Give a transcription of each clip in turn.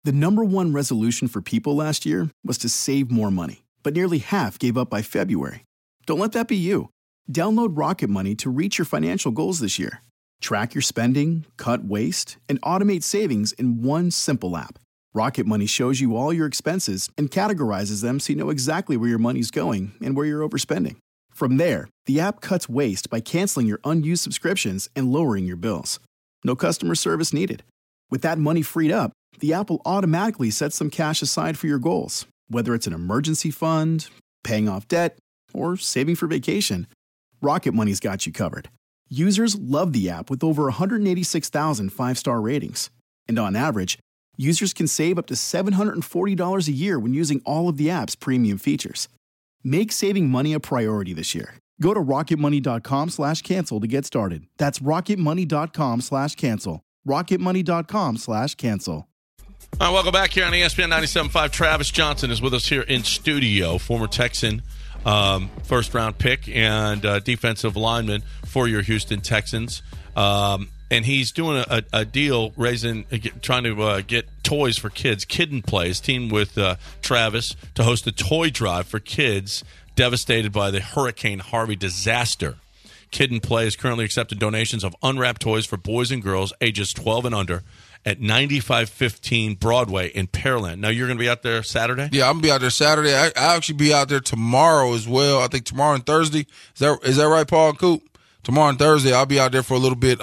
The number one resolution for people last year was to save more money, but nearly half gave up by February. Don't let that be you. Download Rocket Money to reach your financial goals this year. Track your spending, cut waste, and automate savings in one simple app. Rocket Money shows you all your expenses and categorizes them so you know exactly where your money's going and where you're overspending. From there, the app cuts waste by canceling your unused subscriptions and lowering your bills. No customer service needed. With that money freed up, the app will automatically set some cash aside for your goals, whether it's an emergency fund, paying off debt, or saving for vacation. Rocket Money's got you covered. Users love the app with over 186,000 five-star ratings. And on average, users can save up to $740 a year when using all of the app's premium features. Make saving money a priority this year. Go to rocketmoney.com/cancel to get started. That's rocketmoney.com/cancel. rocketmoney.com/cancel. All right, welcome back here on ESPN 97.5. Travis Johnson is with us here in studio, former Texan first-round pick and defensive lineman for your Houston Texans. And he's doing a deal, trying to get toys for kids. Kid and Play is teamed with Travis to host a toy drive for kids devastated by the Hurricane Harvey disaster. Kid and Play is currently accepting donations of unwrapped toys for boys and girls ages 12 and under at 9515 Broadway in Pearland. Now, you're going to be out there Saturday? Yeah, I'm going to be out there Saturday. I'll actually be out there tomorrow as well. I think tomorrow and Thursday. Is that right, Paul and Coop? Tomorrow and Thursday, I'll be out there for a little bit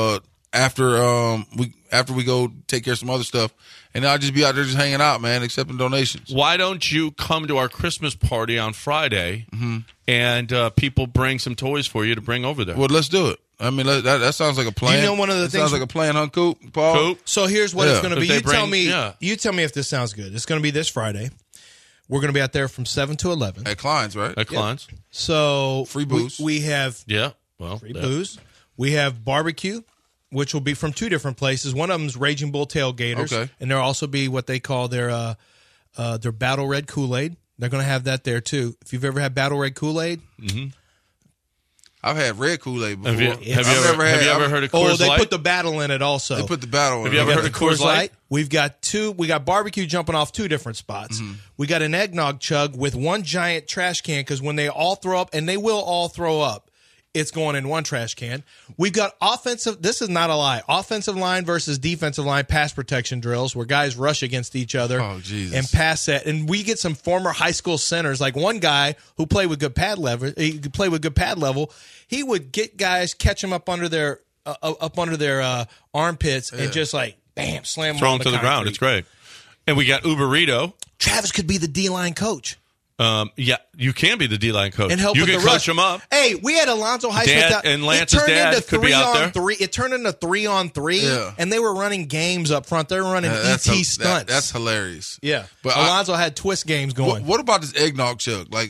after we go take care of some other stuff. And I'll just be out there just hanging out, man, accepting donations. Why don't you come to our Christmas party on Friday and people bring some toys for you to bring over there? Well, let's do it. I mean, that sounds like a plan. You know, one of the things sounds like a plan, huh, Coop? Paul? Coop? So here's what it's going to be. You tell me if this sounds good. It's going to be this Friday. We're going to be out there from 7 to 11. At Klein's, right? At Klein's. Yep. So free booze. We have free booze. We have barbecue, which will be from two different places. One of them is Raging Bull Tailgaters, and there'll also be what they call their Battle Red Kool-Aid. They're going to have that there too. If you've ever had Battle Red Kool-Aid, I've had red Kool-Aid before. Have you ever heard of Coors Light? Oh, they put the battle in it also. They put the battle in it. Have you ever heard of Coors Light? We've got barbecue jumping off two different spots. We got an eggnog chug with one giant trash can because when they all throw up, and they will all throw up, it's going in one trash can. We've got this is not a lie, offensive line versus defensive line pass protection drills where guys rush against each other and pass that. And we get some former high school centers, like one guy who played with good pad level. He would get guys, catch them up under their armpits and just like, bam, slam them throw on them to the ground. It's great. And we got Uberito. Travis could be the D-line coach. Yeah, you can be the D-line coach. And help you with can the coach rush. them up. Hey, we had Alonzo Highsmith and Lance's dad could be out there. It turned into 3-on-3, and they were running games up front. They were running ET stunts. That's hilarious. Yeah, but Alonzo had twist games going. What about this eggnog chug? Like,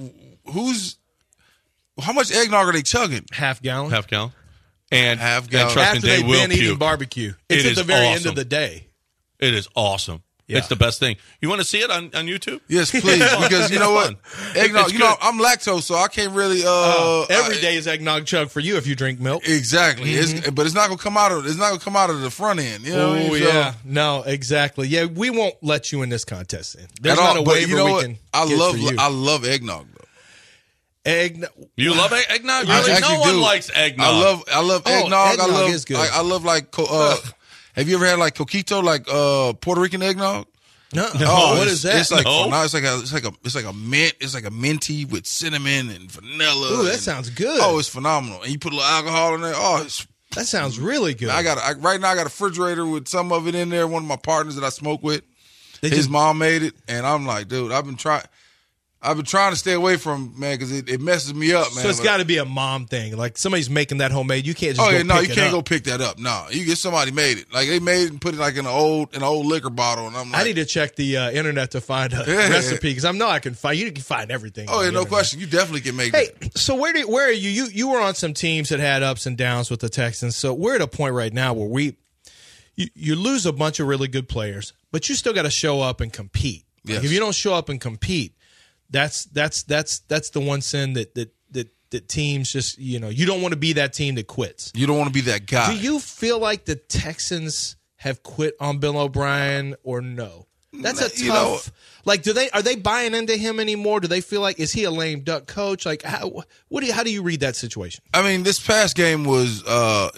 how much eggnog are they chugging? Half gallon. And half gallon. And trust After me, they they've will been puke. eating barbecue. It's at the very end of the day. It is awesome. Yeah. It's the best thing. You want to see it on YouTube? Yes, please. Because you know what? Eggnog, I'm lactose, so I can't really every day is eggnog chug for you if you drink milk. Exactly. But it's not gonna come out of the front end. You know what I mean? Yeah. No, exactly. Yeah, we won't let you in this contest. There's not a waiver we can get for you. I love eggnog though. Eggnog. You love eggnog? Really? No one likes eggnog. I love eggnog. Eggnog is good. I love have you ever had like coquito, like Puerto Rican eggnog? No. What is that? It's like it's like a mint. It's like a minty with cinnamon and vanilla. Ooh, that sounds good. Oh, it's phenomenal. And you put a little alcohol in there. Oh, that sounds really good. Right now I got a refrigerator with some of it in there. One of my partners that I smoke with, his mom made it, and I'm like, dude, I've been trying to stay away from, man, because it messes me up, man. So it's got to be a mom thing. Like somebody's making that homemade. You can't just you can't go pick that up. No, you get somebody made it. Like they made it and put it like in an old liquor bottle. And I'm like, I need to check the internet to find a recipe because I can find. You can find everything. Oh yeah, no question. You definitely can make it. Hey, so where are you? You were on some teams that had ups and downs with the Texans. So we're at a point right now where you lose a bunch of really good players, but you still got to show up and compete. Yes. Like if you don't show up and compete, that's the one sin that teams just, you don't want to be that team that quits. You don't want to be that guy. Do you feel like the Texans have quit on Bill O'Brien or no? That's a tough. Are they buying into him anymore? Do they feel like, is he a lame duck coach? Like, how do you read that situation? I mean, this past game was I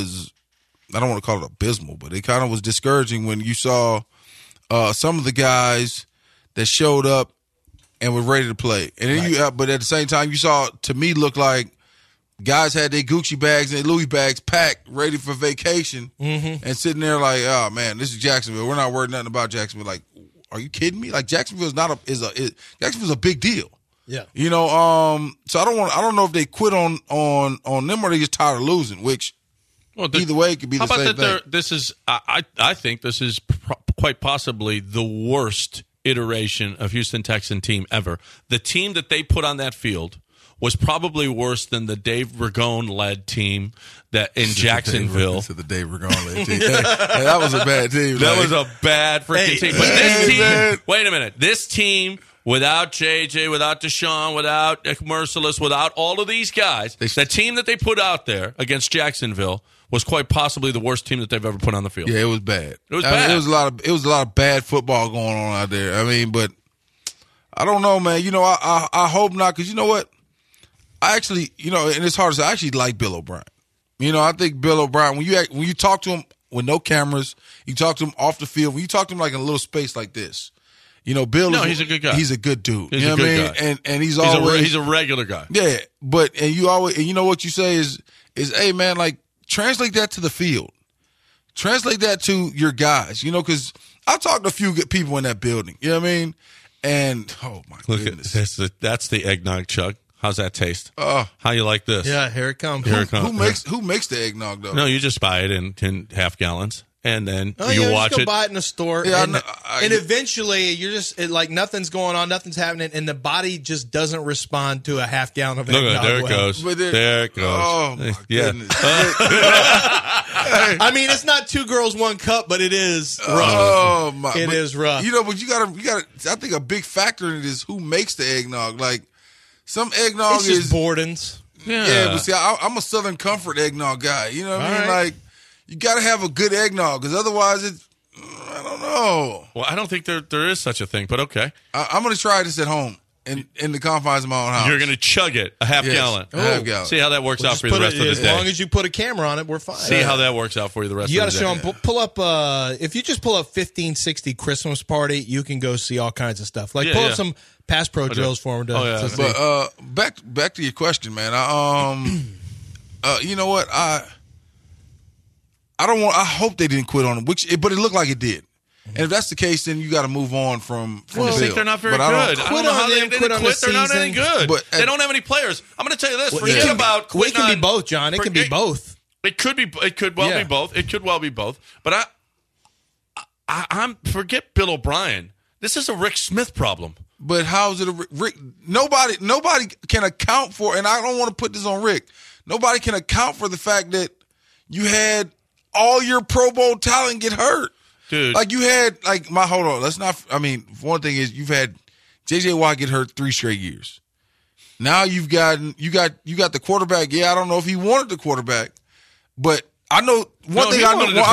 don't want to call it abysmal, but it kind of was discouraging when you saw some of the guys that showed up and were ready to play, and then but at the same time, you saw, to me, look like guys had their Gucci bags and Louis bags packed, ready for vacation, and sitting there like, oh man, this is Jacksonville. We're not worried nothing about Jacksonville. Like, are you kidding me? Like, Jacksonville's Jacksonville's a big deal. Yeah. So I don't know if they quit on them or they just tired of losing, which either way it could be the same thing. This is I think this is quite possibly the worst iteration of Houston Texan team ever. The team that they put on that field was probably worse than the Dave Ragone-led team that in Jacksonville. The Dave Ragone-led team. That was a bad team. That was a bad freaking team. But this team, wait a minute, this team without JJ, without Deshaun, without Merciless, without all of these guys, the team that they put out there against Jacksonville was quite possibly the worst team that they've ever put on the field. Yeah, it was bad. It was bad. It was a lot of bad football going on out there. I mean, but I don't know, man. I hope not, because you know what? I actually, and it's hard to say, I actually like Bill O'Brien. I think Bill O'Brien, when you talk to him with no cameras, you talk to him off the field, when you talk to him like in a little space like this, Bill he's a good guy. He's a good dude. He's a good guy. And he's always he's a regular guy. Yeah, but you always, and you know what you say is hey man, like, translate that to the field. Translate that to your guys, because I talked to a few good people in that building. You know what I mean? And oh my goodness, that's the eggnog chug. How's that taste? How you like this? Yeah, here it comes. Who makes the eggnog though? No, you just buy it in half gallons, and then you watch just go it. buy it in a store, yeah, and eventually you're just like nothing's going on, nothing's happening, and the body just doesn't respond to a half gallon of eggnog. There it goes. There it goes. Oh my goodness! I mean, it's not 2 girls, 1 cup, but it is rough. Oh my! It is rough. But you gotta. I think a big factor in it is who makes the eggnog. Like, some eggnog it's just Borden's. Yeah, but see, I'm a Southern Comfort eggnog guy. You know what I mean? Right. Like, you got to have a good eggnog, because otherwise I don't know. Well, I don't think there is such a thing, but okay. I'm going to try this at home in the confines of my own house. You're going to chug it, a half gallon. A half gallon. See how that works out for you the rest of the day. As long as you put a camera on it, we're fine. See how that works out for you the rest of the day. You got to show them, pull up, if you just pull up 1560 Christmas Party, you can go see all kinds of stuff. Like, pull up some Pass Pro drills for them to see. But back to your question, man. You know what? I hope they didn't quit on him, but it looked like it did. And if that's the case, then you got to move on from I think they're not very good. I don't know how they didn't quit. They're not any good. But they don't have any players. I'm going to tell you this. Forget about quitting. It can be both, John. It can be both. It could be. It could well be both. It could well be both. But I'm forget Bill O'Brien. This is a Rick Smith problem. But how is it a Rick? Nobody can account for, and I don't want to put this on Rick. Nobody can account for the fact that you had all your Pro Bowl talent get hurt. Dude. Like, you had, hold on. Let's not, one thing is you've had J.J. Watt get hurt 3 straight years. Now you got the quarterback. Yeah, I don't know if he wanted the quarterback, but I know one thing.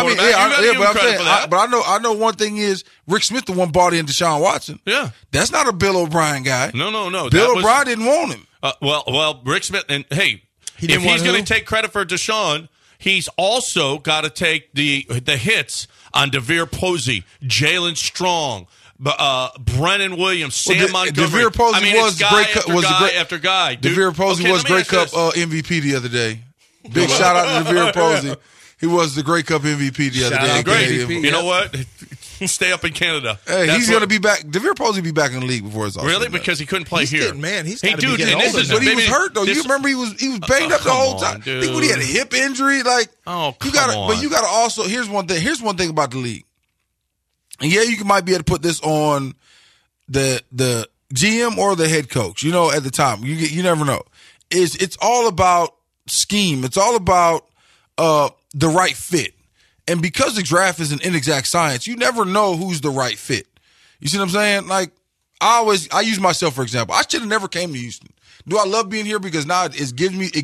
I know one thing is Rick Smith, the one brought in Deshaun Watson. Yeah, that's not a Bill O'Brien guy. No. Bill O'Brien didn't want him. Well, Rick Smith, and hey, if he's going to take credit for Deshaun, he's also got to take the hits on DeVere Posey, Jalen Strong, Brennan Williams, Sam Montgomery. DeVere Posey was guy great. After guy. DeVere Posey was Grey Cup MVP the other day. Big shout out to DeVere Posey. He was the Grey Cup MVP the other day. Great. You know what? Stay up in Canada. Hey, he's going to be back. DeVere Posey will be back in the league before it's all really because he couldn't play here. He's got to be getting older. But he was hurt though. You remember he was banged up the whole time. I think when he had a hip injury, like but you got to also. Here's one thing about the league. And yeah, you might be able to put this on the GM or the head coach. At the time, you never know. It's all about scheme. It's all about the right fit. And because the draft is an inexact science, you never know who's the right fit. You see what I'm saying? Like, I use myself for example. I should have never came to Houston. Do I love being here because now it gives me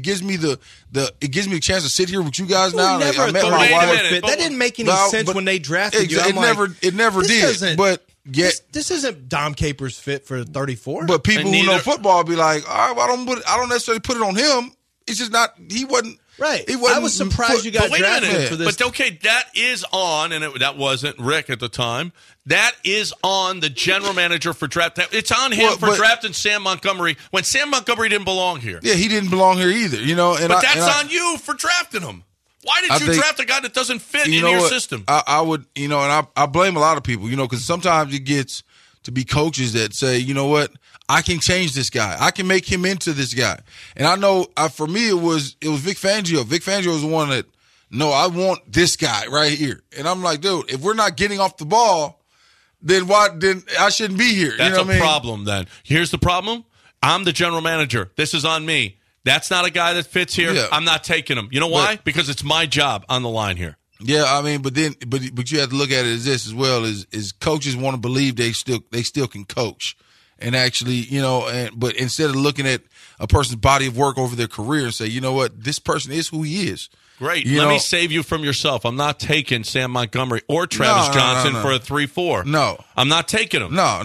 a chance to sit here with you guys now? Never I met my Wait a wife. minute. That didn't make any sense when they drafted you. It never did. But yet, this isn't Dom Capers fit for 34. but people And who know neither- football be like, all right, well, I don't necessarily put it on him. It's just not. He wasn't. Right. He wasn't. I was surprised you got But wait a drafted minute. for this. But okay, that is on, and that wasn't Rick at the time. That is on the general manager for draft. It's on him for drafting Sam Montgomery when Sam Montgomery didn't belong here. Yeah, he didn't belong here either. But that's on you for drafting him. Why did you draft a guy that doesn't fit in your system? I would, and I blame a lot of people, because sometimes it gets to be coaches that say, you know what, I can change this guy. I can make him into this guy. And I know for me, it was Vic Fangio. Vic Fangio was the one that, no, I want this guy right here. And I'm like, dude, if we're not getting off the ball, then I shouldn't be here. That's you know what I mean? problem then. Here's the problem. I'm the general manager. This is on me. That's not a guy that fits here. Yeah. I'm not taking him. You know why? Because it's my job on the line here. Yeah, I mean, but you have to look at it as this as well, is coaches want to believe they still can coach. And actually, but instead of looking at a person's body of work over their career and say, you know what, this person is who he is. Great. Let me save you from yourself. I'm not taking Sam Montgomery or Travis Johnson for a 3-4. No. I'm not taking him. No.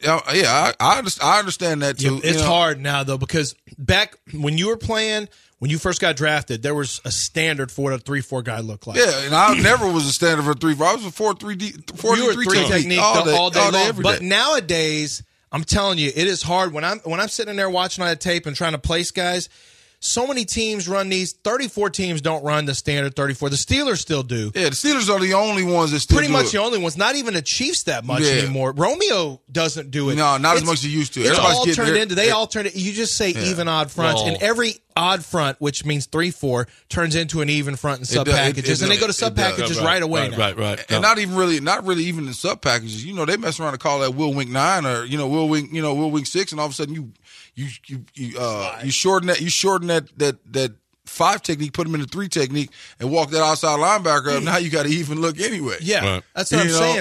I understand that too. It's hard now, though, because back when you were playing, when you first got drafted, there was a standard for what a 3-4 guy looked like. Yeah, and I never was a standard for 3-4. I was a 4-3 You were 3 technique all day long. every But day. nowadays, I'm telling you, it is hard. When I'm sitting there watching on that tape and trying to place guys, so many teams run these. 34 teams don't run the standard 34. The Steelers still do. Yeah, the Steelers are the only ones that still Pretty do much it. the only ones. Not even the Chiefs that much Yeah. anymore. Romeo doesn't do it. No, not as much as he used to. It's Everybody's all getting turned their- into. They all turned it. You just say even odd fronts, Well- and every odd front, which means 3-4, turns into an even front and It sub does. packages, and they go to sub packages right away. now. Right. And not really even in sub packages. They mess around and call that Will Wink 9 or Will Wink 6, and all of a sudden you shorten that 5 technique, put him in the 3 technique, and walk that outside linebacker up. Now you got to even look anyway. Yeah, Right. that's what I'm saying.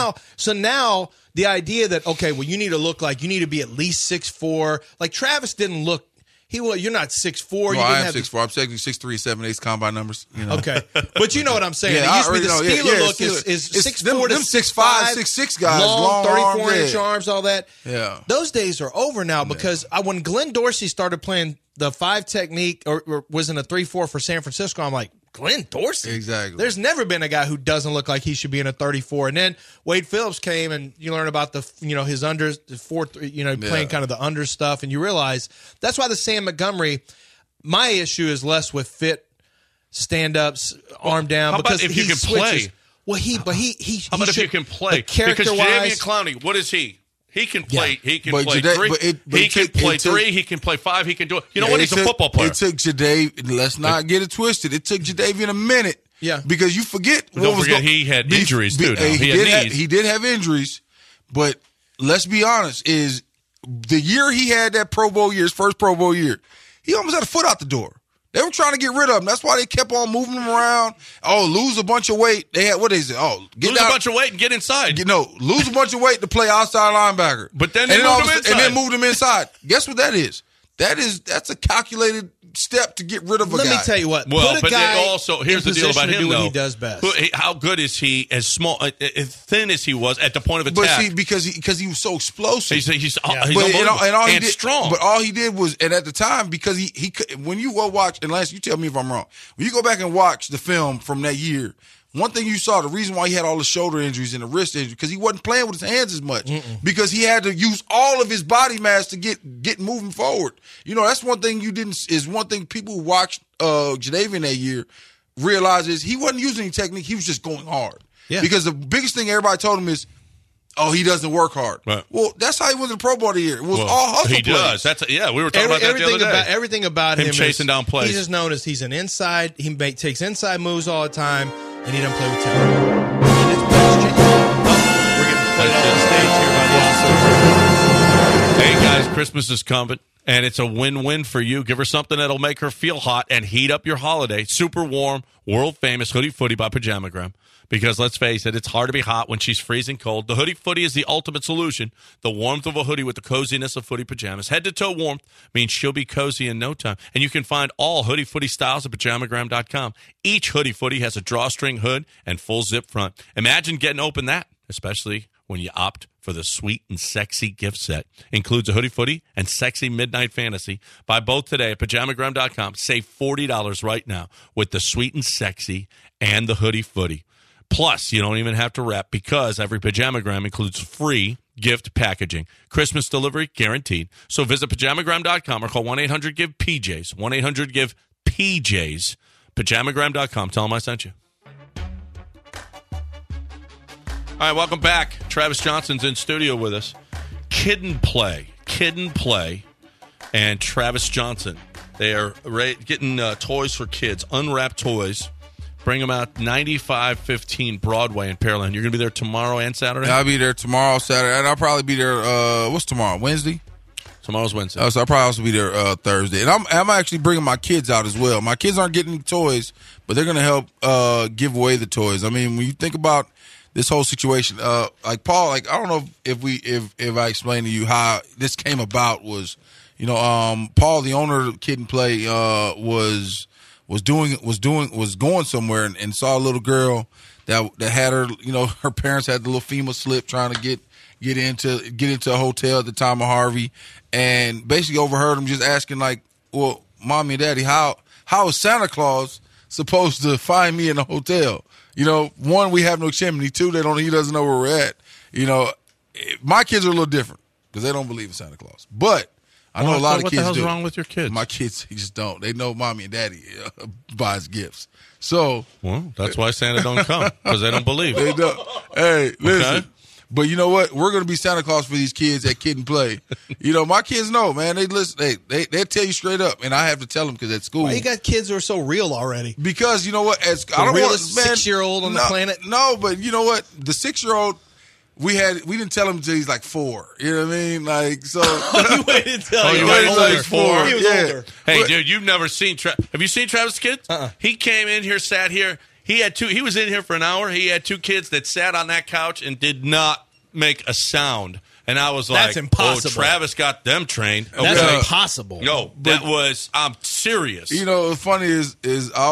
So So- now the idea that you need to look like you need to be at least 6'4". Like Travis didn't look. You're not 6'4". No, you I didn't am have 6'4". I'm technically 6'3", 7/8 combine numbers. Okay, but you know what I'm saying. Yeah, It I used to be the already know. Steeler Yeah, look Steeler. is It's 6'4" to them 6'5", 6'6" guys, long 34-inch arm, yeah. arms, all that. Yeah. Those days are over now because when Glenn Dorsey started playing the 5 technique or was in a 3-4 for San Francisco, I'm like, Glenn Dorsey? Exactly. There's never been a guy who doesn't look like he should be in a 34. And then Wade Phillips came and you learn about his under, playing kind of the under stuff, and you realize that's why the Sam Montgomery. My issue is less with fit, stand-ups, arm down. How about because if you he can switches. play? Well, he How about if you can play? Because Jadeveon Clowney, what is he? He can play. Yeah. He can But play Jada- 3. but it- but He it can took- play it took- 3. He can play 5. He can do it. You know what? He's a football player. It took Jadavion. Let's not get it twisted. It took Jadavion a minute. Yeah. Because you forget. But don't forget he had injuries, too, now. He had knees. He did have injuries, but let's be honest. Is the year he had that Pro Bowl year, his first Pro Bowl year, he almost had a foot out the door. They were trying to get rid of him. That's why they kept on moving him around. Oh, lose a bunch of weight. They had, what is it? Oh, get Lose out. a bunch of weight and get inside. Lose a bunch of weight to play outside linebacker. But then they moved him inside. And then moved him inside. Guess what that is? That's a calculated step to get rid of a guy. Let me tell you what. Well, put a but guy then also here's in the deal about position to him do though. what he does best. How good is he? As small, as thin as he was at the point of But attack. see, because he was so explosive. he's But unbelievable. and all he and did, strong. But all he did was, and at the time, because he could, when you go watch, and Lance, you tell me if I'm wrong. When you go back and watch the film from that year, one thing you saw, the reason why he had all the shoulder injuries and the wrist injuries, because he wasn't playing with his hands as much. Because he had to use all of his body mass to get moving forward. That's one thing one thing people who watched Jadavion that year realizes he wasn't using any technique. He was just going hard. Yeah. Because the biggest thing everybody told him is, oh, he doesn't work hard. Right. Well, that's how he went to the Pro Bowl the year. It was all hustle He plays. does. We were talking about that the other day. Everything about him chasing is, down plays. He's just known as he's an inside. He takes inside moves all the time, and he doesn't play with tempo. And it's changed. We're getting played on the stage here by the officers. Hey guys, Christmas is coming, and it's a win-win for you. Give her something that'll make her feel hot and heat up your holiday. Super warm, world famous Hoodie Footy by Pajamagram. Because let's face it, it's hard to be hot when she's freezing cold. The Hoodie Footy is the ultimate solution. The warmth of a hoodie with the coziness of footy pajamas. Head-to-toe warmth means she'll be cozy in no time. And you can find all Hoodie Footy styles at Pajamagram.com. Each Hoodie Footy has a drawstring hood and full zip front. Imagine getting open that, especially when you opt for the sweet and sexy gift set. Includes a Hoodie Footy and sexy Midnight Fantasy. Buy both today at Pajamagram.com. Save $40 right now with the sweet and sexy and the Hoodie Footy. Plus, you don't even have to wrap because every Pajamagram includes free gift packaging. Christmas delivery guaranteed. So visit Pajamagram.com or call 1-800-GIVE-PJs. 1-800-GIVE-PJs. Pajamagram.com. Tell them I sent you. All right, welcome back. Travis Johnson's in studio with us. Kid and Play, and Travis Johnson. They are getting toys for kids, unwrapped toys. Bring them out 9515 Broadway in Pearland. You're going to be there tomorrow and Saturday? Yeah, I'll be there tomorrow, Saturday, and I'll probably be there, what's tomorrow, Wednesday? Tomorrow's Wednesday. So I'll probably also be there Thursday. And I'm actually bringing my kids out as well. My kids aren't getting any toys, but they're going to help give away the toys. I mean, when you think about this whole situation, like Paul, like I don't know if I explained to you how this came about was, Paul, the owner of Kid and Play, was going somewhere and saw a little girl that had her, her parents had the little FEMA slip trying to get into a hotel at the time of Harvey, and basically overheard him just asking like, well, Mommy and Daddy, how is Santa Claus supposed to find me in a hotel? One, we have no chimney. Two, he doesn't know where we're at. My kids are a little different because they don't believe in Santa Claus, but I know a lot of kids do. What the hell's wrong with your kids? My kids just don't. They know Mommy and Daddy buys gifts. So, well, that's why Santa don't come, because they don't believe. They don't. Hey, listen. Okay. But you know what? We're going to be Santa Claus for these kids at Kid and Play. My kids know, man. They listen. They tell you straight up, and I have to tell them because at school. Why you got kids who are so real already? Because you know what? I don't realest want 6-year-old on the planet. No, but you know what? The 6-year-old. We didn't tell him until he's like 4. You know what I mean? Like, so. You waited until he was 4. He was older. Hey, dude, you've never seen have you seen Travis' kids? He came in here, sat here. He was in here for an hour. He had 2 kids that sat on that couch and did not make a sound. And I was like, that's impossible. Oh, Travis got them trained. Okay. That's impossible. No, I'm serious. What's funny is I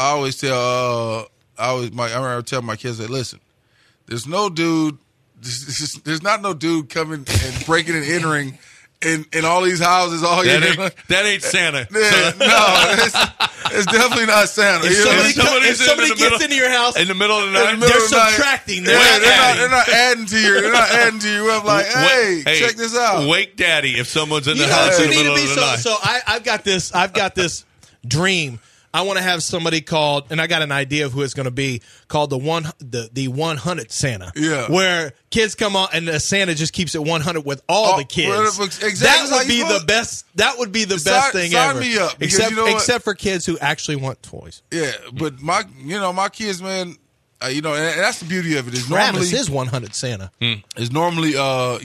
remember telling my kids that, listen, there's no dude. There's not no dude coming and breaking and entering in all these houses all year. That ain't Santa. Yeah, no, it's definitely not Santa. If somebody gets into your house in the middle of the night, they're subtracting. They're not adding to you. They're not adding to you. I'm like, hey, check this out. Wake Daddy if someone's in the house in the middle of the night. So I've got this dream. I want to have somebody called, and I got an idea of who it's going to be, called the 100 Santa. Yeah. Where kids come on and the Santa just keeps it 100 with all the kids. Exactly. That would be the best. That would be the best thing ever. Sign me up. Except for kids who actually want toys. Yeah, but my kids, man. And that's the beauty of it. Travis is 100 Santa. It's normally,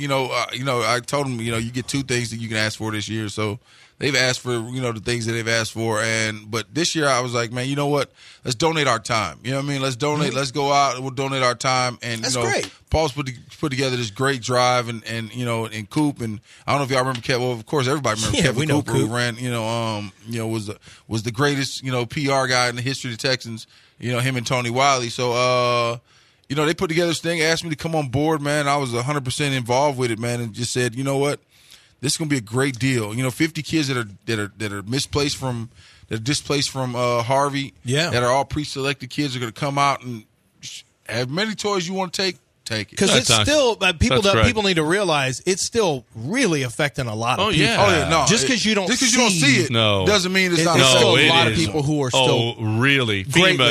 I told them, you get 2 things that you can ask for this year. So they've asked for, the things that they've asked for. But this year I was like, man, you know what? Let's donate our time. You know what I mean? Let's donate. Mm-hmm. Let's go out and we'll donate our time. And, that's great. Paul's put together this great drive and Coop. And I don't know if y'all remember Kevin. Well, of course, everybody remembers Kevin Cooper, who ran, was the greatest, PR guy in the history of the Texans. Him and Tony Wiley. So, they put together this thing, asked me to come on board, man. I was 100% involved with it, man, and just said, you know what? This is going to be a great deal. 50 kids that are displaced from Harvey, that are all pre-selected kids are going to come out and have many toys you want to take it. Because it's still people need to realize it's still really affecting a lot of people. Yeah. Oh yeah, no. Just because you don't see it, doesn't mean it's not. There's still a lot of people who are still. Oh, really?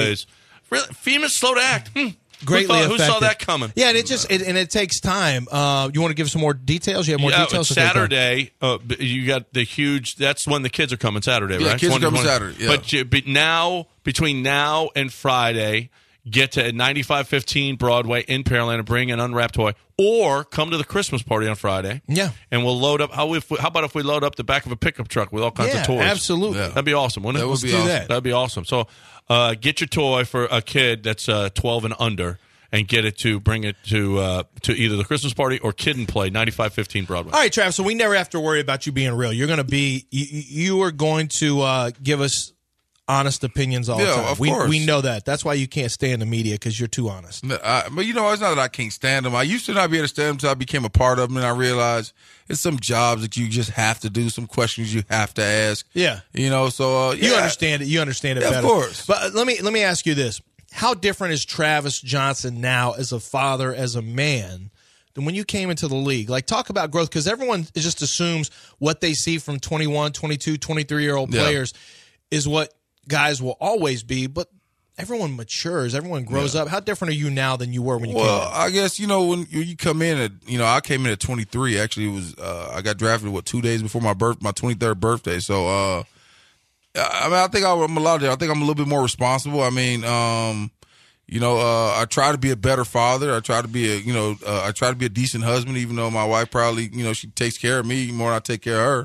FEMA's slow to act. Greatly affected. Who saw that coming? Yeah, and it takes time. You want to give some more details? You have more details? Saturday, you got the huge. That's when the kids are coming. Saturday, right? Yeah, kids are coming Saturday. Yeah. But now, between now and Friday, get to 9515 Broadway in Pearland and bring an unwrapped toy, or come to the Christmas party on Friday. Yeah. And we'll load up. How about if we load up the back of a pickup truck with all kinds of toys? Absolutely. Yeah. That'd be awesome, wouldn't it? That would be awesome. That'd be awesome. So get your toy for a kid that's 12 and under, and bring it to either the Christmas party or Kid and Play, 9515 Broadway. All right, Travis, so we never have to worry about you being real. You're going to be – you are going to give us honest opinions all the time. Of course. We know that. That's why you can't stay in the media, because you're too honest. But it's not that I can't stand them. I used to not be able to stand them until I became a part of them, and I realized it's some jobs that you just have to do, some questions you have to ask. Yeah. So you understand it. You understand it better. Of course. But let me ask you this. How different is Travis Johnson now as a father, as a man, than when you came into the league? Like, talk about growth, because everyone just assumes what they see from 21, 22, 23-year-old players is what guys will always be, but everyone matures, everyone grows up. How different are you now than you were when you came in? Well, I guess, when you come in at, I came in at 23. Actually, it was I got drafted, 2 days before my 23rd birthday. So, I think I'm allowed there. I think I'm a little bit more responsible. I mean, I try to be a better father. I try to be a decent husband, even though my wife probably, she takes care of me more than I take care of her.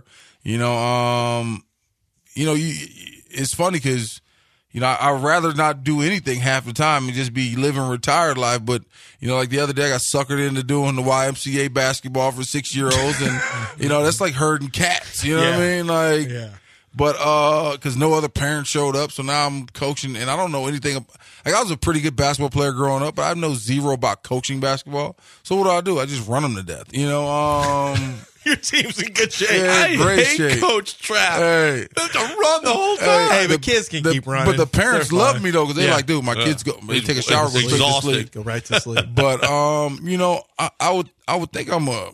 It's funny because, I'd rather not do anything half the time and just be living retired life. But, like the other day, I got suckered into doing the YMCA basketball for 6-year-olds. And, that's like herding cats. You know what I mean? But, cause no other parents showed up. So now I'm coaching and I don't know anything. Like, I was a pretty good basketball player growing up, but I know zero about coaching basketball. So what do? I just run them to death, Your team's in good shape. Yeah, I great hate shape. Coach Trapp. Hey. They have to run the whole time. Hey, but kids can keep running. But the parents They're love fine. me though, because they're like, dude, my kids they take a shower, go straight to Exhausted. sleep. Go right to sleep. But I would think I'm a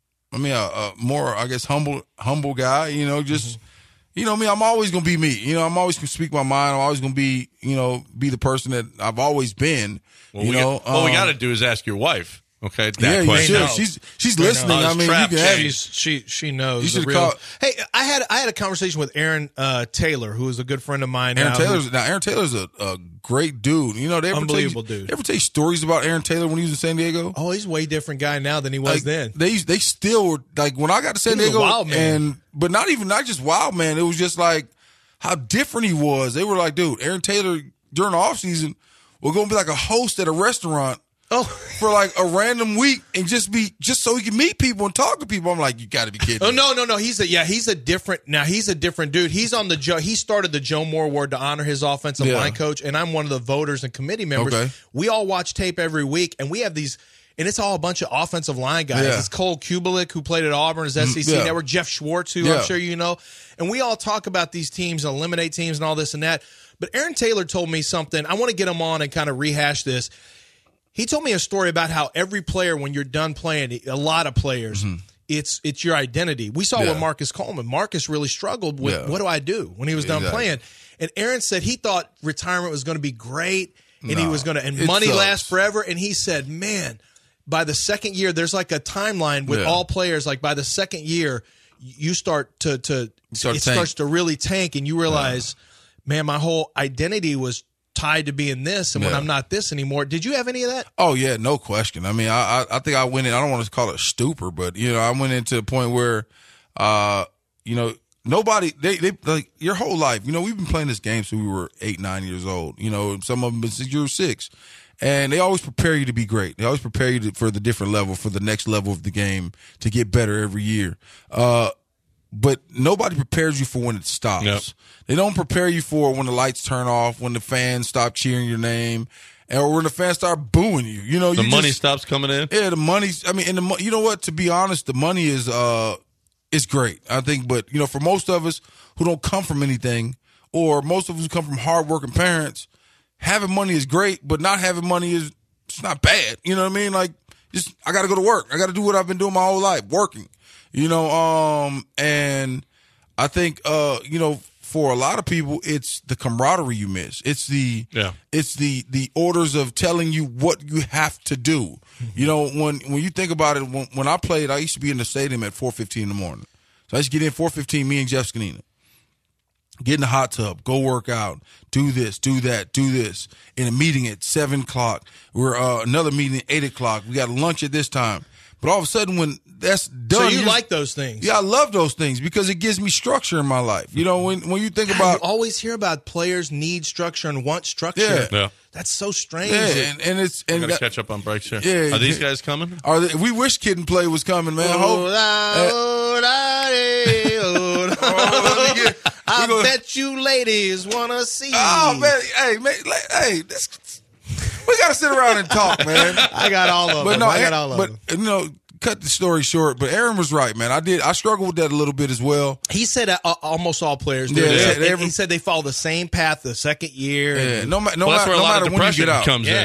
more, I guess, humble guy. Just me. I'm always gonna be me. I'm always gonna speak my mind. I'm always gonna be be the person that I've always been. What we got to do is ask your wife. Okay, Yeah, you question. should. She's listening. I mean, you can have She knows. You should the real. call- Hey, I had a conversation with Aaron Taylor, who is a good friend of mine. Aaron now, Taylor's a great dude. They Unbelievable dude. They ever tell you stories about Aaron Taylor when he was in San Diego? Oh, he's a way different guy now than he was then. They still were like when I got to San He was a Diego, wild man. but not just wild man. It was just like how different he was. They were like, dude, Aaron Taylor during the offseason was going to be like a host at a restaurant. Oh, for like a random week and just so he can meet people and talk to people. I'm like, you got to be kidding me. no. He's a different dude. He's on he started the Joe Moore Award to honor his offensive line coach, and I'm one of the voters and committee members. Okay. We all watch tape every week, and we have these, and it's all a bunch of offensive line guys. Yeah. It's Cole Kubelik, who played at Auburn, his SEC network, Jeff Schwartz, who I'm sure you know, and we all talk about these teams and eliminate teams and all this and that. But Aaron Taylor told me something. I want to get him on and kind of rehash this. He told me a story about how every player, when you're done playing, a lot of players, it's your identity. We saw with Marcus Coleman. Marcus really struggled with what do I do when he was done playing. And Aaron said he thought retirement was going to be great and he was going to, and money lasts forever. And he said, man, by the second year, there's like a timeline with all players. Like by the second year, you start it starts to really tank, and you realize, man, my whole identity was tied to being this, and when I'm not this anymore. Did you have any of that? Oh yeah, no question. I mean, I think I went in. I don't want to call it stupor, but I went into the point where, nobody they like your whole life. We've been playing this game since we were 8, 9 years old. Some of them since you were 6, and they always prepare you to be great. They always prepare you for the different level, for the next level of the game, to get better every year. But nobody prepares you for when it stops. Yep. They don't prepare you for when the lights turn off, when the fans stop cheering your name, or when the fans start booing you. The money stops coming in. Yeah, the money's. I mean, and you know what? To be honest, the money is great. I think, but for most of us who don't come from anything, or most of us who come from hardworking parents, having money is great, but not having money it's not bad. You know what I mean? Like, I got to go to work. I got to do what I've been doing my whole life, working. And I think, for a lot of people, it's the camaraderie you miss. It's the orders of telling you what you have to do. When you think about it, when I played, I used to be in the stadium at 4:15 in the morning. So I used to get in 4:15, me and Jeff Scanina. get in the hot tub, go work out, do this, do that, do this. In a meeting at 7 o'clock, we're another meeting at 8 o'clock. We got lunch at this time. But all of a sudden, when that's done, so you like those things? Yeah, I love those things because it gives me structure in my life. You know, when you think about, you always hear about players need structure and want structure. Yeah. That's so strange. Yeah, and it's Got to catch up on breaks here. Yeah, Are these guys coming? We wish Kid and Play was coming, man. I bet you ladies want to see. Oh man, hey, we got to sit around and talk, man. I got all of them. I got all of them. But you know, cut the story short. But Aaron was right, man. I struggled with that a little bit as well. He said almost all players do. He said they follow the same path the second year. Yeah, no matter when you get out. Comes in.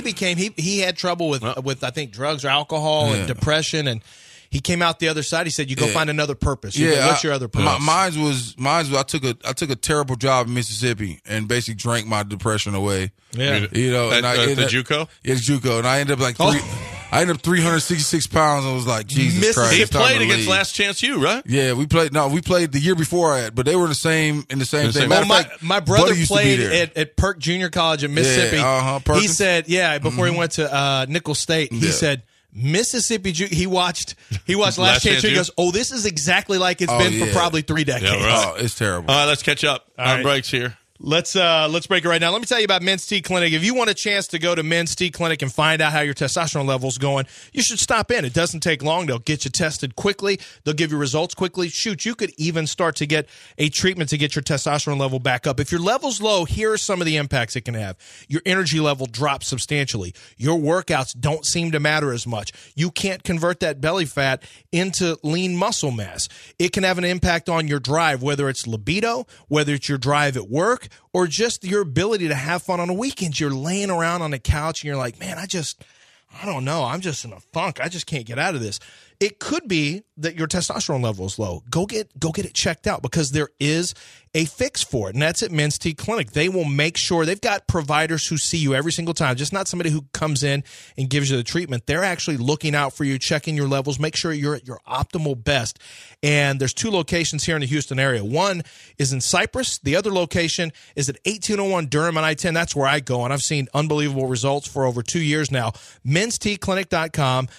He had trouble with I think drugs or alcohol and depression, and he came out the other side. He said, "You go find another purpose." What's your other purpose? Mine was I took a terrible job in Mississippi and basically drank my depression away. Yeah, you know, at the JUCO. Yeah, JUCO, and I ended up I ended up 366 pounds. I was like, Jesus Christ. He played against Last Chance U, right? Yeah, we played the year before I had, but they were in the same thing. Well, my brother played at Perk Junior College in Mississippi. He said, before he went to Nicholls State, he said, Mississippi, he watched Last Chance U. He goes, oh, this is exactly like it's been for probably 3 decades. Yeah, right. Oh, it's terrible. All right, let's catch up on breaks here. Let's break it right now. Let me tell you about Men's T Clinic. If you want a chance to go to Men's T Clinic and find out how your testosterone level's going, you should stop in. It doesn't take long. They'll get you tested quickly. They'll give you results quickly. Shoot, you could even start to get a treatment to get your testosterone level back up. If your level's low, here are some of the impacts it can have. Your energy level drops substantially. Your workouts don't seem to matter as much. You can't convert that belly fat into lean muscle mass. It can have an impact on your drive, whether it's libido, whether it's your drive at work, or just your ability to have fun on the weekends. You're laying around on the couch and you're like, man, I don't know. I'm just in a funk. I just can't get out of this. It could be that your testosterone level is low. Go get it checked out because there is a fix for it, and that's at Men's T Clinic. They will make sure they've got providers who see you every single time, just not somebody who comes in and gives you the treatment. They're actually looking out for you, checking your levels, make sure you're at your optimal best. And there's 2 locations here in the Houston area. One is in Cypress. The other location is at 1801 Durham and I-10. That's where I go, and I've seen unbelievable results for over 2 years now. Men'sTClinic.com,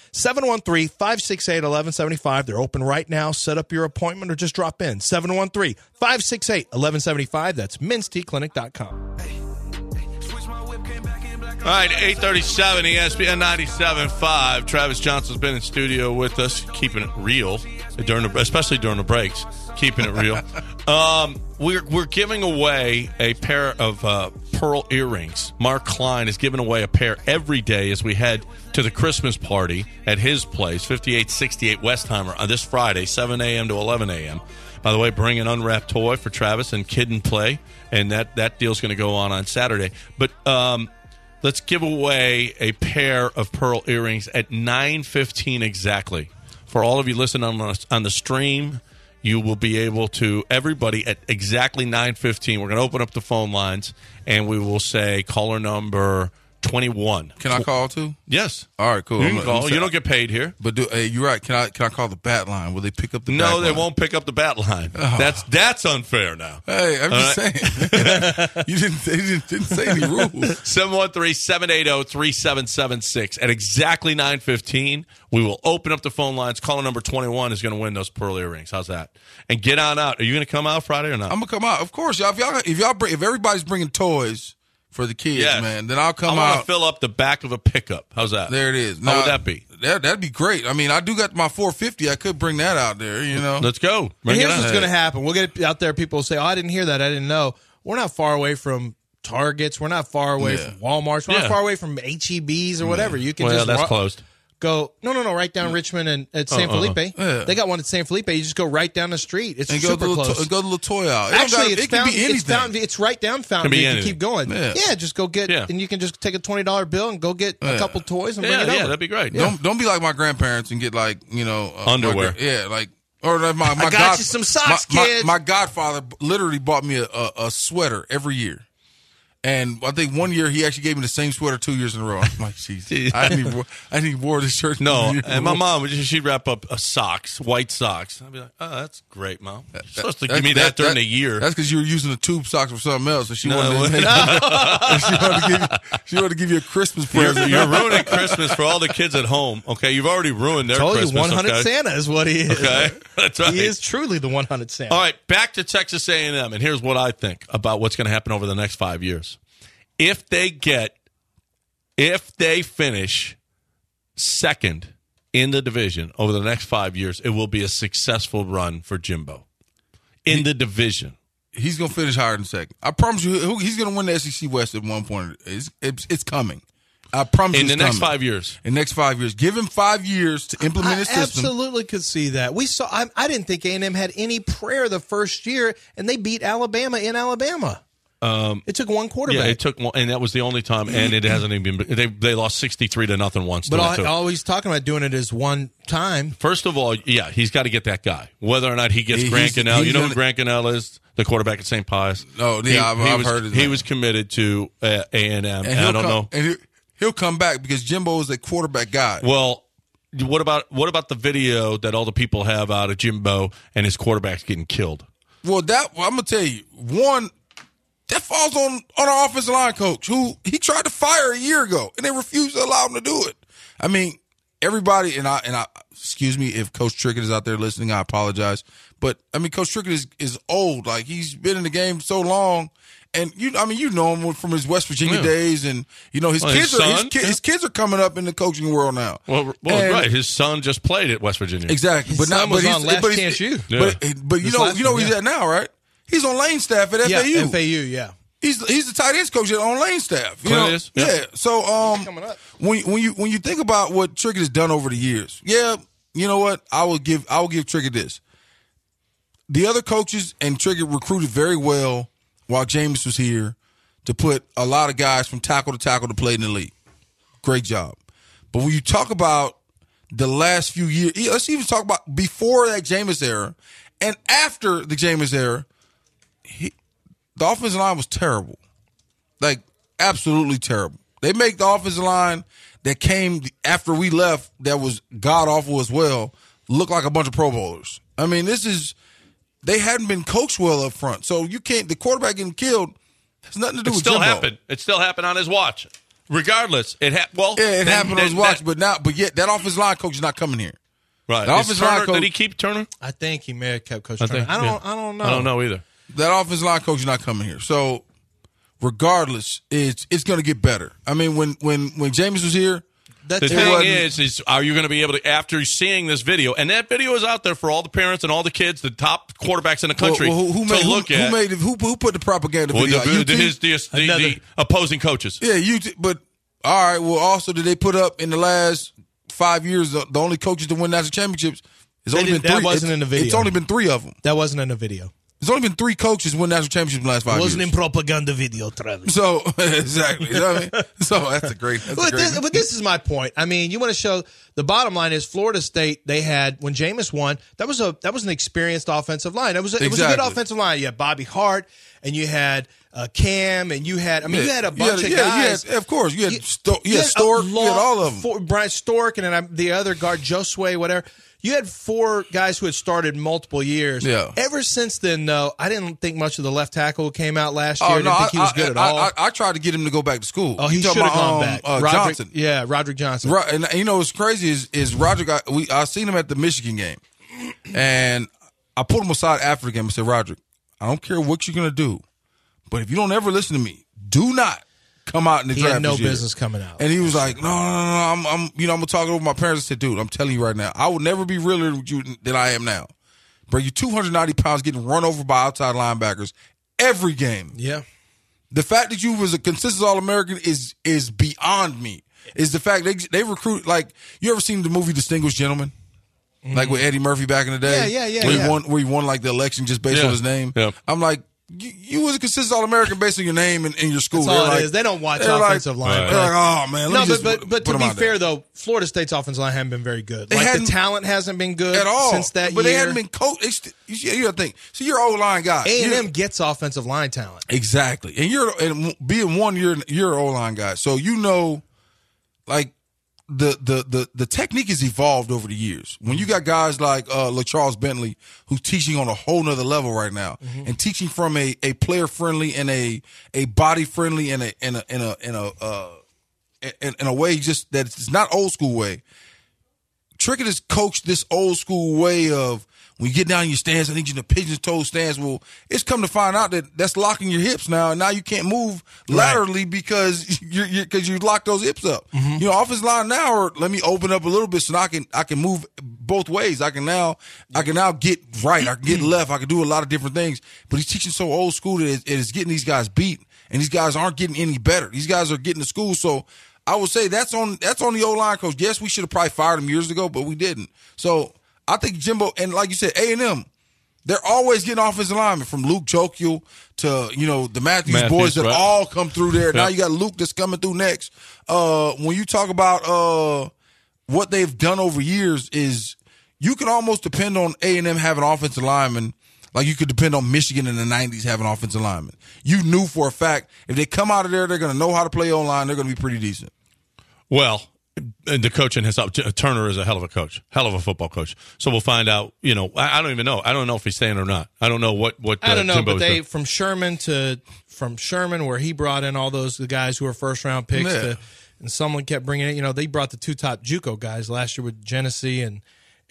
713-568-1175. They're open right now. Set up your appointment or just drop in. 713-568-1175. That's Men'sTClinic.com. All right, 8:37, ESPN 97.5. Travis Johnson's been in studio with us, keeping it real, especially during the breaks, keeping it real. We're giving away a pair of pearl earrings. Mark Klein is giving away a pair every day as we head to the Christmas party at his place, 5868 Westheimer, on this Friday, 7 a.m. to 11 a.m. By the way, bring an unwrapped toy for Travis and Kid and Play, and that deal's going to go on Saturday. But let's give away a pair of pearl earrings at 9:15 exactly. For all of you listening on the stream, you will be able to, everybody at exactly 9:15, we're going to open up the phone lines, and we will say caller number 21. Can I call too? Yes. All right, cool. You can call. You don't get paid here. But you're right. Can I call the bat line? Will they pick up the bat line? No, they won't pick up the bat line. Oh. That's unfair now. Hey, I'm just saying. You didn't say any rules. 713-780-3776. At exactly 9:15, we will open up the phone lines. Caller number 21 is going to win those pearl earrings. How's that? And get on out. Are you going to come out Friday or not? I'm going to come out. Of course, y'all. If everybody's bringing toys for the kids, man, then I'll come out. I want to fill up the back of a pickup. How's that? There it is. How would that be? That'd be great. I mean, I do got my 450. I could bring that out there, you know. Let's go. Here's what's going to happen. We'll get it out there. People will say, oh, I didn't hear that. I didn't know. We're not far away from Targets. We're not far away from Walmarts. We're not far away from HEBs or whatever. You can that's closed. Go right down Richmond and at San Felipe. Yeah. They got one at San Felipe. You just go right down the street. It's super close. Go to the toy out. Actually, it can be anything. It's right down Fountain View. You can keep going. Yeah, just go get, and you can just take a $20 bill and go get a couple toys and bring it over. Yeah, that'd be great. Yeah. Don't be like my grandparents and get underwear. Or my I got you some socks, kids. My godfather literally bought me a sweater every year. And I think one year he actually gave me the same sweater 2 years in a row. I'm like, jeez, I didn't even wore this shirt. No, and my mom, she'd wrap up socks, white socks. I'd be like, oh, that's great, Mom. You're supposed to give me that during the year. That's because you were using the tube socks for something else. So she wanted to give you a Christmas present. You're ruining Christmas for all the kids at home. Okay, you've already ruined their Christmas. 100 okay? Santa is what he is. Okay, that's right. He is truly the 100 Santa. All right, back to Texas A&M, and here's what I think about what's going to happen over the next 5 years. If they finish second in the division over the next 5 years, it will be a successful run for Jimbo in the division. He's going to finish higher than second. I promise you, he's going to win the SEC West at one point. It's coming. I promise you, in the next 5 years. In the next 5 years, give him 5 years to implement his system. Absolutely could see that. We saw. I didn't think A&M had any prayer the first year, and they beat Alabama in Alabama. It took one quarterback. Yeah, it took one, and that was the only time. And it hasn't even been. They lost 63-0 once. But all he's talking about doing it is one time. First of all, yeah, he's got to get that guy. Whether or not he gets Grant Gunnell, you know who Grant Gunnell is, the quarterback at St. Pius. Oh, yeah, I've heard of that. He was committed to A&M, and I don't know. And he'll come back because Jimbo is a quarterback guy. Well, what about the video that all the people have out of Jimbo and his quarterback's getting killed? Well, I'm gonna tell you one. That falls on our offensive line coach, who he tried to fire a year ago, and they refused to allow him to do it. I mean, everybody, and I excuse me if Coach Trickett is out there listening, I apologize. But I mean, Coach Trickett is old. Like, he's been in the game so long, and you know him from his West Virginia days, and his kids are coming up in the coaching world now. Well, right. His son just played at West Virginia. Exactly, His son was on Last Chance U. But you know where he's at now, right? He's on Lane's staff at FAU. Yeah, FAU, yeah. He's the tight ends coach on Lane's staff. Yeah. So when you think about what Trickett has done over the years, yeah, you know what? I will give Trickett this. The other coaches and Trickett recruited very well while Jameis was here to put a lot of guys from tackle to play in the league. Great job. But when you talk about the last few years, let's even talk about before that Jameis era and after the Jameis era. The offensive line was terrible. Like, absolutely terrible. They make the offensive line that came after we left that was god-awful as well look like a bunch of Pro Bowlers. I mean, they hadn't been coached well up front. So you can't, the quarterback getting killed has nothing to do with Jimbo. It still happened on his watch. Regardless, it happened on his watch, but yet that offensive line coach is not coming here. Right. Did he keep Turner? I think he may have kept Coach Turner. I don't know. I don't know either. That offensive line coach is not coming here. So, regardless, it's going to get better. I mean, when Jameis was here, the thing is, are you going to be able to, after seeing this video, and that video is out there for all the parents and all the kids, the top quarterbacks in the country, who put the propaganda video? The opposing coaches. Yeah, but all right. Well, also, did they put up in the last 5 years the only coaches to win national championships? That wasn't in the video. It's only been 3 of them. That wasn't in the video. There's only been 3 coaches win national championships in the last 5 years. It wasn't in propaganda video, Travis. So, exactly. You know what I mean? So, that's a great. But this is my point. I mean, you want to show the bottom line is Florida State, they had, when Jameis won, that was an experienced offensive line. It was a good offensive line. You had Bobby Hart, and you had Cam, and you had, you had a bunch of guys. Of course. You had Stork, you had all of them. Brian Stork, and then the other guard, Josue, whatever. You had 4 guys who had started multiple years. Yeah. Ever since then, though, I didn't think much of the left tackle came out last year. I didn't think he was good at all. I tried to get him to go back to school. Oh, he should have gone back. Johnson. Yeah, Roderick Johnson. Right, and you know what's crazy is Roderick. I seen him at the Michigan game, and I pulled him aside after the game and said, Roderick, I don't care what you're going to do, but if you don't ever listen to me, do not come out in the draft. He had no this year. business coming out. And he was like, no, I'm gonna talk over my parents. I said, dude, I'm telling you right now, I will never be realer with you than I am now. Bro, you're 290 pounds getting run over by outside linebackers every game. Yeah. The fact that you was a consistent All-American is beyond me. Is the fact they recruit, like, you ever seen the movie Distinguished Gentleman? Like with Eddie Murphy back in the day? Yeah. Where he won like the election just based on his name? Yeah. I'm like, you was a consistent All-American based on your name and your school. That's all they're it like, is. They don't watch they're offensive line. They're like, oh man. No, Let me just but put to them be out fair there. though, Florida State's offensive line haven't been very good. They Like hadn't- the talent hasn't been good at all since that but year. they hadn't been coached. You got to think. So you're an O-line guy. A&M gets offensive line talent. Exactly, and being one, you're an O-line guy, so you know, like the technique has evolved over the years. When you got guys like LaCharles Bentley, who's teaching on a whole nother level right now, and teaching from a player friendly and a body friendly and in a way just that it's not old school way. Trickett has coached this old school way of when you get down in your stance, I need you in a pigeon-toe stance. Well, it's come to find out that that's locking your hips now, and now you can't move laterally because you locked those hips up. You know, offensive line now, or let me open up a little bit so I can move both ways. I can now get right, I can get left, I can do a lot of different things. But he's teaching so old school that it is getting these guys beat, and these guys aren't getting any better. These guys are getting to school, so I would say that's on the O-line coach. Yes, we should have probably fired him years ago, but we didn't. So I think Jimbo, and like you said, A&M, they're always getting offensive linemen from Luke Jokiel to, the Matthews boys that right. all come through there. Now you got Luke that's coming through next. When you talk about what they've done over years is you can almost depend on A&M having offensive linemen like you could depend on Michigan in the 90s having offensive linemen. You knew for a fact if they come out of there, they're going to know how to play O-line. They're going to be pretty decent. Well, the coaching has up. Turner is a hell of a coach, hell of a football coach. So we'll find out. I don't even know. I don't know if he's staying or not. I don't know what. I don't know, Jimbo's but doing. from Sherman, where he brought in all the guys who were first round picks, and someone kept bringing it. They brought the two top JUCO guys last year with Genesee and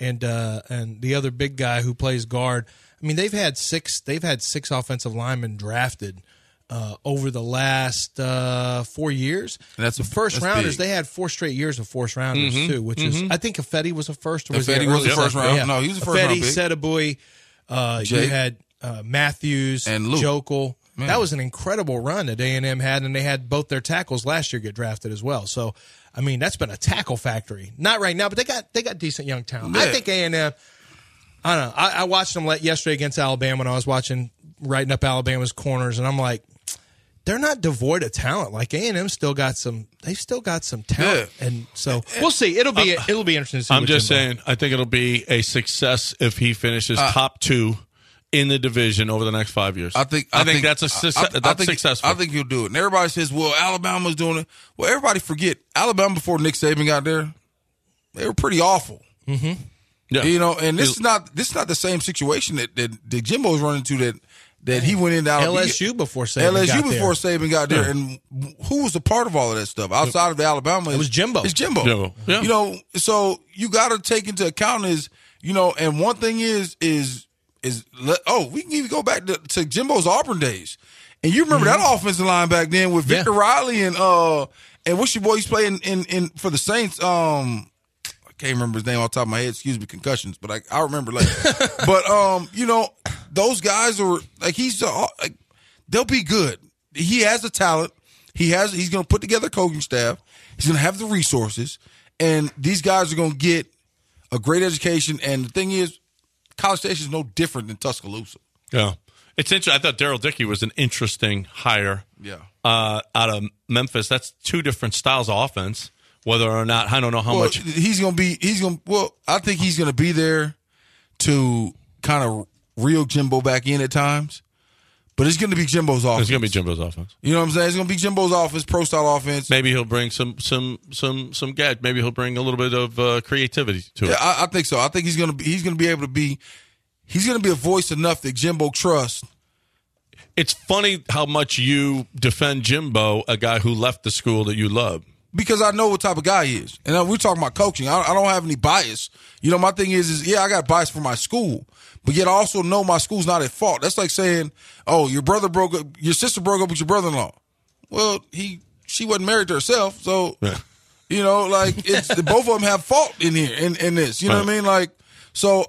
the other big guy who plays guard. I mean, they've had six offensive linemen drafted over the last 4 years. And that's the first rounders. big. They had 4 straight years of first rounders too, which is I think Ifedi was a first. Or was Ifedi was the first round. Yeah. No, he was the first round pick. Ifedi, Sedabui. You had Matthews and Luke. Jokel. Man. That was an incredible run that A&M had, and they had both their tackles last year get drafted as well. So, I mean, that's been a tackle factory. Not right now, but they got decent young talent. Yeah. I think A&M. I don't know. I watched them yesterday against Alabama when I was writing up Alabama's corners, and I'm like, they're not devoid of talent. Like A&M still got some. They've still got some talent, and so we'll see. It'll be interesting to see. I'm just saying. I think it'll be a success if he finishes top 2 in the division over the next 5 years. I think that's a success. That's successful. I think he'll do it. And everybody says, "Well, Alabama's doing it." Well, everybody forget Alabama before Nick Saban got there. They were pretty awful. Mm-hmm. Yeah. And this is not the same situation that Jimbo's running into that he went into Alabama. LSU before Saban got there. And who was a part of all of that stuff outside of Alabama? It was Jimbo. It's Jimbo. Yeah. So you got to take into account and one thing is we can even go back to Jimbo's Auburn days. And you remember that offensive line back then with Victor Riley and what's your boy? He's playing in for the Saints. I can't remember his name off the top of my head. Excuse me, concussions, but I remember later. But those guys are like they'll be good. He has the talent. He's going to put together a coaching staff. He's going to have the resources, and these guys are going to get a great education. And the thing is, College Station is no different than Tuscaloosa. Yeah, it's interesting. I thought Darryl Dickey was an interesting hire. Yeah, out of Memphis. That's 2 different styles of offense. Whether or not, I don't know how much. I think he's going to be there to kind of reel Jimbo back in at times. But it's going to be Jimbo's offense. It's going to be Jimbo's offense. You know what I'm saying? It's going to be Jimbo's offense, pro-style offense. Maybe he'll bring some gadget. Maybe he'll bring a little bit of creativity to it. Yeah, I think so. I think he's going to be able to be. He's going to be a voice enough that Jimbo trusts. It's funny how much you defend Jimbo, a guy who left the school that you love. Because I know what type of guy he is. And we're talking about coaching. I don't have any bias. My thing is I got bias for my school. But yet I also know my school's not at fault. That's like saying, oh, your sister broke up with your brother-in-law. Well, she wasn't married to herself. So, it's both of them have fault in here, in this. You know what I mean? Like, so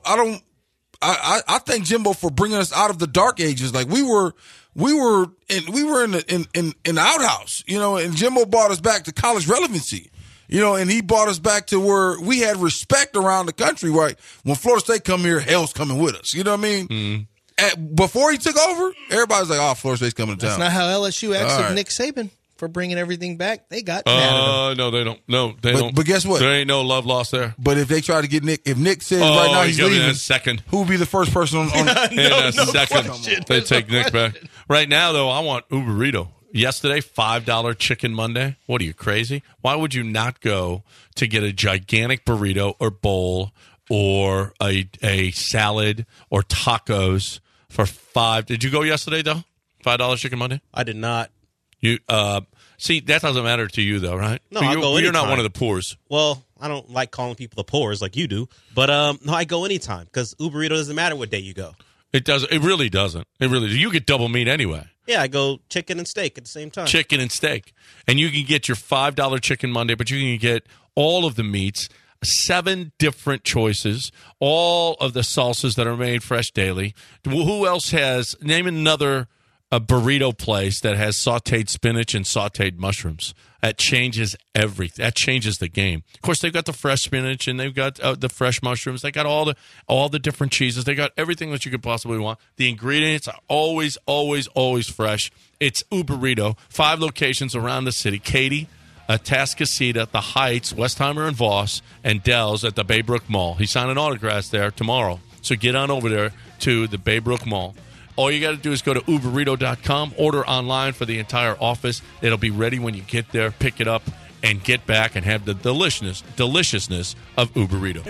I thank Jimbo for bringing us out of the dark ages. Like we were in the outhouse, and Jimbo brought us back to college relevancy, and he brought us back to where we had respect around the country. Right? When Florida State come here, hell's coming with us. You know what I mean? Mm-hmm. before he took over, everybody's like, "Oh, Florida State's coming to town." That's not how LSU acts All with right. Nick Saban for bringing everything back. They got mad at him. No, they don't. No, they don't. But guess what? There ain't no love lost there. But if they try to get Nick, if Nick says right now he's he's leaving in leaving, a second. who would be the first person on In a second, question. they take Nick back. Right now, though, I want Uberito. Yesterday, $5 Chicken Monday. What are you, crazy? Why would you not go to get a gigantic burrito or bowl or a salad or tacos for $5? Did you go yesterday, though? $5 Chicken Monday? I did not. You see, that doesn't matter to you, though, right? No, I'll go You're not anytime. one of the poors. Well, I don't like calling people the poors like you do, but no, I go anytime because Uber Eats doesn't matter what day you go. It does. It really doesn't. It really. You get double meat anyway. Yeah, I go chicken and steak at the same time. Chicken and steak, and you can get your $5 Chicken Monday, but you can get all of the meats, 7 different choices, all of the salsas that are made fresh daily. Who else has? Name another burrito place that has sautéed spinach and sautéed mushrooms. That changes everything. That changes the game. Of course, they've got the fresh spinach and they've got the fresh mushrooms. They got all the different cheeses. They got everything that you could possibly want. The ingredients are always, always, always fresh. It's Uberito. 5 locations around the city. Katy, Tascasita, The Heights, Westheimer and Voss, and Dells at the Baybrook Mall. He's signing autographs there tomorrow. So get on over there to the Baybrook Mall. All you got to do is go to Uberito.com, order online for the entire office. It'll be ready when you get there. Pick it up and get back and have the deliciousness of Uberito.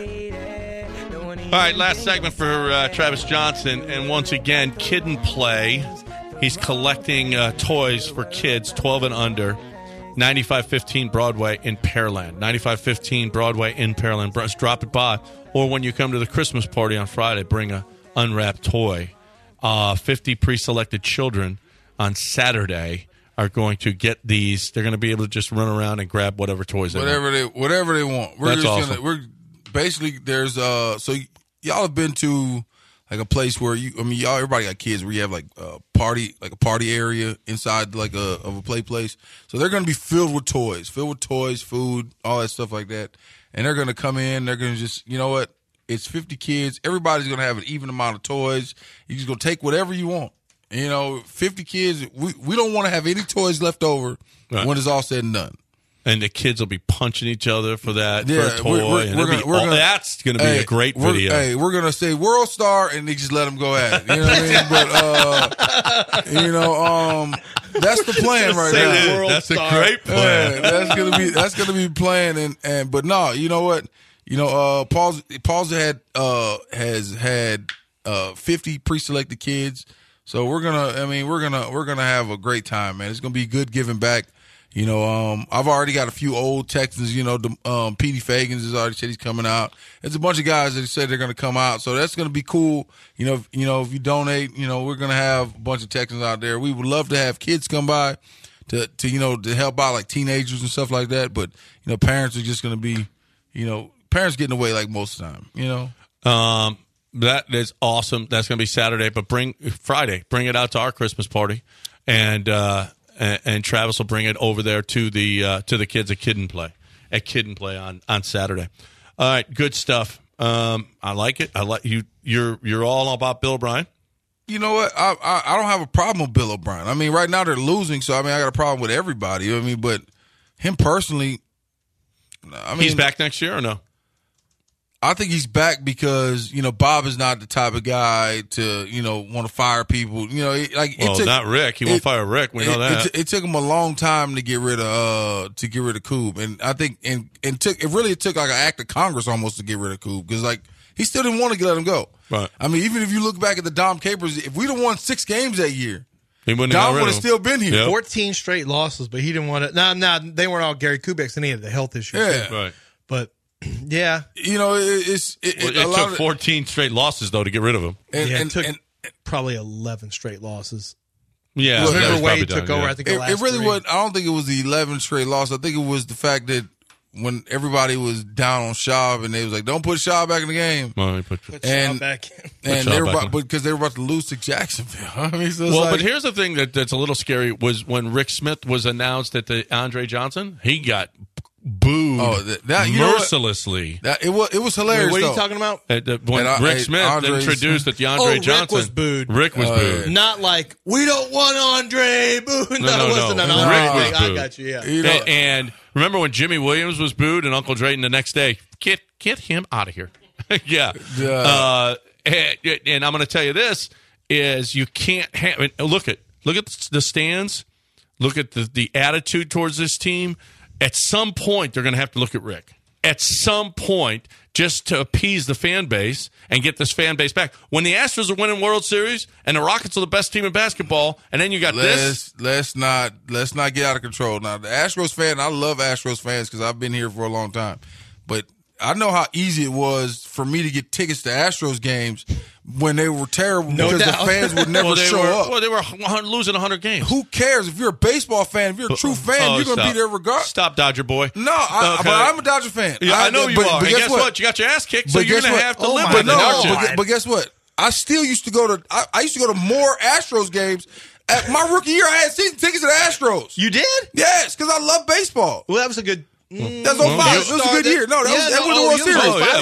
All right, last segment for Travis Johnson. And once again, Kid and Play. He's collecting toys for kids 12 and under. 9515 Broadway in Pearland. 9515 Broadway in Pearland. Just drop it by. Or when you come to the Christmas party on Friday, bring a unwrapped toy. 50 pre-selected children on Saturday are going to get these. They're going to be able to just run around and grab whatever toys they want. Whatever they want. That's awesome. We're basically there's so y'all have been to like a place where y'all everybody got kids where you have like a party area inside like of a play place. So they're going to be filled with toys, food, all that stuff like that. And they're going to come in. They're going to just what. It's 50 kids. Everybody's going to have an even amount of toys. You're just going to take whatever you want. 50 kids. We don't want to have any toys left over when it's all said and done. And the kids will be punching each other for that, Yeah, for a toy. That's going to be a great video. We're going to say World Star and they just let them go at it. You know what I mean? But, that's the plan right now. That's a great plan. Yeah, that's gonna be playing but no, you know what? Paul's has had 50 pre-selected kids, so we're gonna have a great time, man. It's gonna be good giving back. I've already got a few old Texans. Petey Fagans has already said he's coming out. There's a bunch of guys that said they're gonna come out, so that's gonna be cool. If you donate, we're gonna have a bunch of Texans out there. We would love to have kids come by to help out like teenagers and stuff like that, but parents are just gonna be parents getting away like most of the time, That is awesome. That's going to be Saturday, but bring it out to our Christmas party, and Travis will bring it over there to the kids at Kid and Play on Saturday. All right, good stuff. I like it. I like you. You're all about Bill O'Brien. You know what? I don't have a problem with Bill O'Brien. I mean, right now they're losing, so I got a problem with everybody. But him personally, he's back next year or no? I think he's back because, Bob is not the type of guy to, want to fire people. Not Rick. He won't fire Rick. We know that. It took him a long time to get rid of Coop. And I think, it took like an act of Congress almost to get rid of Coop because he still didn't want to let him go. Right. Even if you look back at the Dom Capers, if we'd have won 6 games that year, Dom would have still been here. Yep. 14 straight losses, but he didn't want to. No, they weren't all Gary Kubik's and he had the health issues. Yeah. Right. But, yeah. It took 14 straight losses, though, to get rid of him. It took probably 11 straight losses. Yeah. Well, that was remember Wade probably took done, over, yeah. I think, the last It really 3. wasn't. I don't think it was the 11 straight loss. I think it was the fact that when everybody was down on Schaub and they was like, don't put Schaub back in the game. Well, he put Schaub back in. And they were because they were about to lose to Jacksonville. But here's the thing that's a little scary was when Rick Smith was announced at the Andre Johnson, he got booed Oh, that you know what? mercilessly. That it was hilarious. What are though. you talking about? When And Rick Smith Andre's- introduced that DeAndre Oh, Rick Johnson was booed. Rick was booed. Not like we don't want Andre booed. No, That wasn't an no. Andre Rick was thing. I booed. got you. Yeah. You know, And remember when Jimmy Williams was booed and Uncle Drayton the next day, get him out of here. Yeah. And I'm going to tell you this is you can't have look at the stands, look at the attitude towards this team. At some point, they're going to have to look at Rick. At some point, just to appease the fan base and get this fan base back. When the Astros are winning World Series and the Rockets are the best team in basketball, and then you got this. Let's not get out of control. Now, the Astros fan, I love Astros fans because I've been here for a long time. But I know how easy it was for me to get tickets to Astros games when they were terrible because doubt. the fans would never show up. Well, they were losing 100 games. Who cares? If you're a baseball fan, if you're a true fan, you're going to be there regardless. Stop, Dodger boy. No, but I'm a Dodger fan. Yeah, I know you are. But And guess what? You got your ass kicked, so But you're guess going to what? have to Oh live my with it, no, aren't you? but guess what? I still used to go to. I used to go to more Astros games. At my rookie year, I had season tickets to the Astros. You did? Yes, because I love baseball. Well, that was a good. That's 05. It was a good year. No, that was the World Series.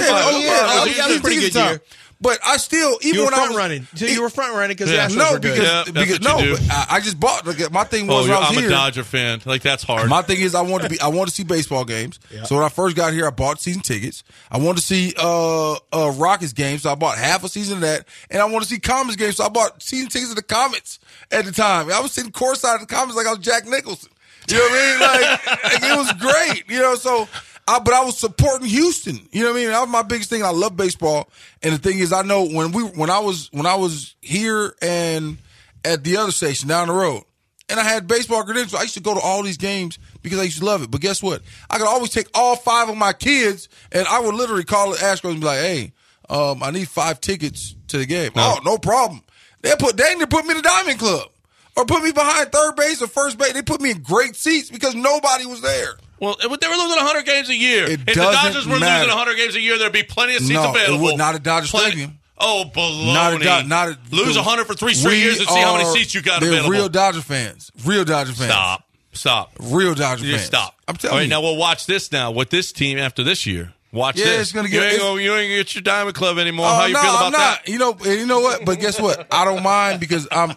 that was a pretty good year. But I still, even You were when I front was running. So you were front running because Yeah. the Astros no, were good. Yeah, because that's what you do. but I just bought. Like, my thing was when I was I'm here. a Dodger fan. Like, that's hard. My thing is I want to see baseball games. So when I first got here, I bought season tickets. I wanted to see Rockets games, so I bought half a season of that. And I want to see Comets games, so I bought season tickets of the Comets at the time. I was sitting courtside of the Comets like I was Jack Nicholson. You know what I mean? Like it was great. You know, so but I was supporting Houston. You know what I mean? That was my biggest thing. I love baseball. And the thing is, I know when I was here and at the other station down the road, and I had baseball credentials, I used to go to all these games because I used to love it. But guess what? I could always take all 5 of my kids, and I would literally call the Astros and be like, "Hey, I need 5 tickets to the game." No. Oh, no problem. They either put me in the Diamond Club or put me behind third base or first base. They put me in great seats because nobody was there. Well, they were losing 100 games a year. It If the doesn't Dodgers were matter. losing 100 games a year, there'd be plenty of seats No, available. it would not at Dodger Stadium. Oh, baloney. Lose 100 for 3 straight years and see how many seats you got they're available. Real Dodger fans. Real Dodger fans. Stop. Real Dodger You fans. stop. I'm All telling right, you. now we'll watch this now with this team after this year. Watch Yeah, this. it's gonna get- you ain't get your Diamond Club anymore. Oh, How you no, feel about I'm not. that? You know what? But guess what? I don't mind because I'm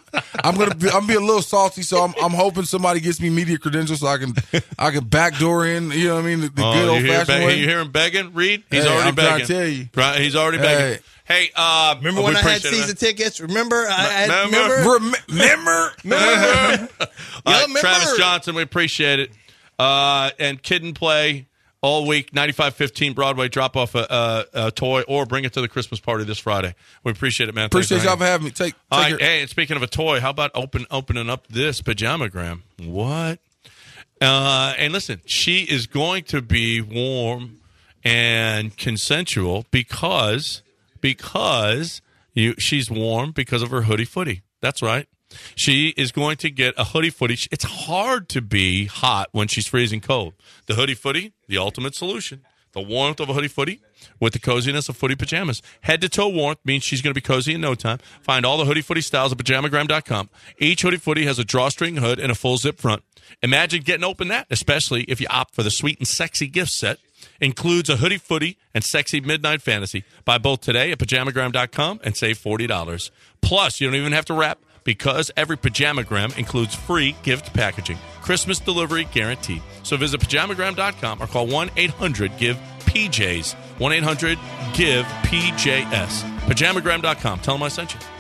be a little salty. So I'm hoping somebody gets me media credentials so I can backdoor in. You know what I mean? The good old fashioned way. You hear him begging? Reed? He's Hey, already I'm begging. trying to tell you. Right, he's already begging. Hey, Remember when I had season tickets? Remember? Remember? Travis Johnson, we appreciate it. And Kid and Play all week, 9515 Broadway. Drop off a toy or bring it to the Christmas party this Friday. We appreciate it, man. Appreciate Thanks y'all for having me. Take all right, your- hey, and speaking of a toy, how about opening up this pajamagram? What? And listen, she is going to be warm and consensual because she's warm because of her hoodie footy. That's right. She is going to get a hoodie footy. It's hard to be hot when she's freezing cold. The hoodie footy, the ultimate solution. The warmth of a hoodie footy with the coziness of footy pajamas. Head to toe warmth means she's going to be cozy in no time. Find all the hoodie footy styles at pajamagram.com. Each hoodie footy has a drawstring hood and a full zip front. Imagine getting open that, especially if you opt for the sweet and sexy gift set. Includes a hoodie footy and sexy midnight fantasy. Buy both today at pajamagram.com and save $40. Plus, you don't even have to wrap because every pajamagram includes free gift packaging. Christmas delivery guaranteed. So visit pajamagram.com or call 1-800-GIVE-PJs. 1-800-GIVE-PJS. Pajamagram.com. Tell them I sent you.